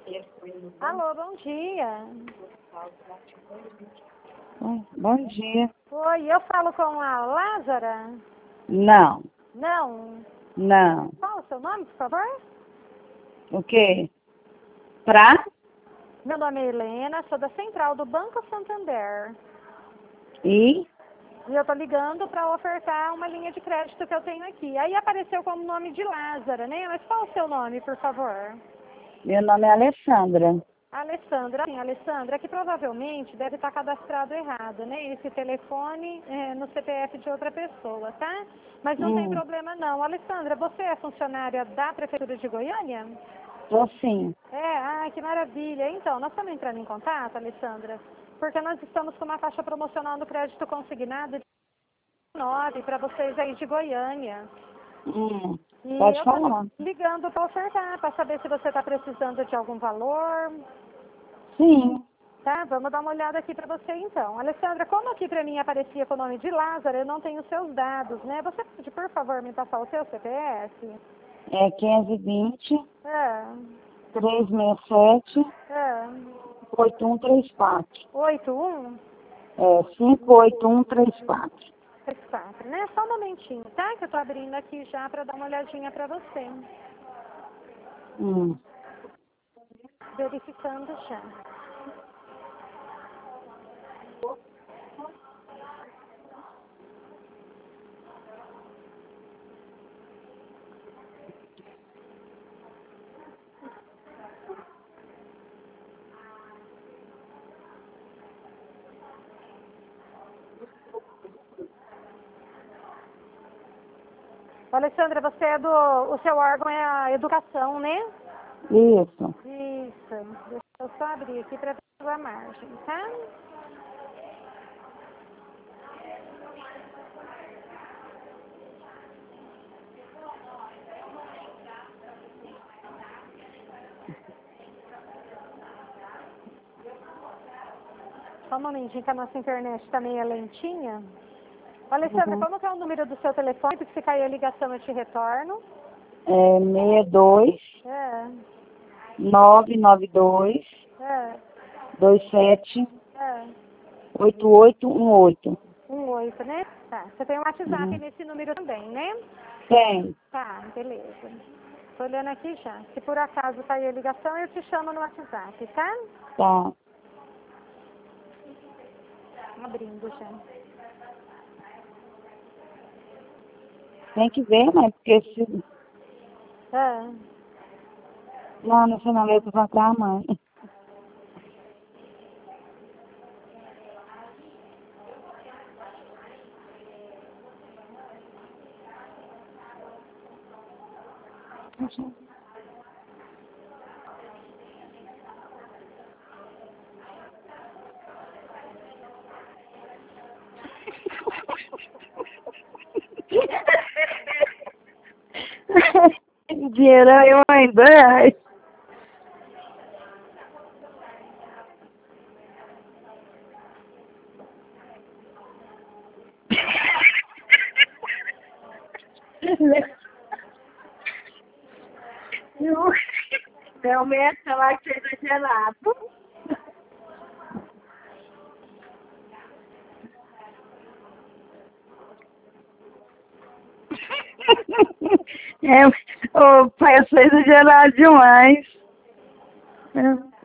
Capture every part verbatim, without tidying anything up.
Alô, bom dia. Bom dia. Oi, eu falo com a Lázara? Não, Não. não. Qual o seu nome, por favor? O quê? Pra? Meu nome é Helena, sou da Central do Banco Santander. E? E eu tô ligando para ofertar uma linha de crédito que eu tenho aqui. Aí apareceu como nome de Lázara, né? Mas qual o seu nome, por favor? Meu nome é Alessandra. Alessandra. Sim, Alessandra, que provavelmente deve estar cadastrado errado, né? Esse telefone é, no C P F de outra pessoa, tá? Mas não tem Hum, problema não. Alessandra, você é funcionária da Prefeitura de Goiânia? tô sim. É, ai, que maravilha. Então, nós estamos entrando em contato, Alessandra, porque nós estamos com uma faixa promocional do crédito consignado de nove para vocês aí de Goiânia. Hum, E pode eu tô falar. ligando para ofertar, para saber se você está precisando de algum valor. Sim. Tá, vamos dar uma olhada aqui para você então. Alessandra, como aqui para mim aparecia com o nome de Lázaro, eu não tenho seus dados, né? Você pode, por favor, me passar o seu C P F? É quinze vinte, É, trezentos e sessenta e sete, é. oito um três quatro. oito um É cinco oito um três quatro. três quatro, né? Só um momentinho, tá? Que eu tô abrindo aqui já para dar uma olhadinha para você. Hum. Verificando já. Alessandra, você é do... O seu órgão é a educação, né? Isso. Isso. Deixa eu só abrir aqui para ver a margem, tá? Só um momentinho que a nossa internet tá meio lentinha. Alessandra, Uhum. como que é o número do seu telefone? Porque se cair a ligação eu te retorno. É seis dois, É, nove nove dois, é, dois sete, é. oito oito um oito. Um oito, né? Tá. Você tem um WhatsApp Uhum. nesse número também, né? Tem. Tá, beleza. Tô olhando aqui já. Se por acaso cair a ligação, eu te chamo no WhatsApp, tá? Tá. Abrindo já. Tem que ver, né? Porque se É. lá no final eu vou pra mãe. Dinheiro eu ainda. Ai. Realmente, ela que seja gelado. É, o pai é exagerado demais. É.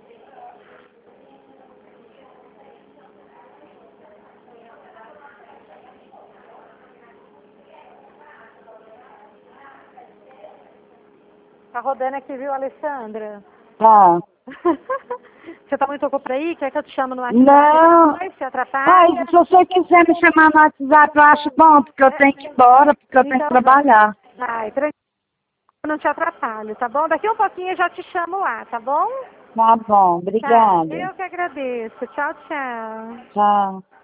Tá rodando aqui, viu, Alessandra? Tá. Você tá muito ocupada aí? Quer que eu te chame no WhatsApp Não. depois? Se Pai, atrapalha? se você quiser me chamar no WhatsApp, eu acho bom, porque eu tenho que ir embora, porque eu tenho que Então, trabalhar. vai, tranquilo, não te atrapalho, tá bom? Daqui um pouquinho eu já te chamo lá, tá bom? Tá bom, Tá, obrigada. eu que agradeço. Tchau, tchau. Tchau.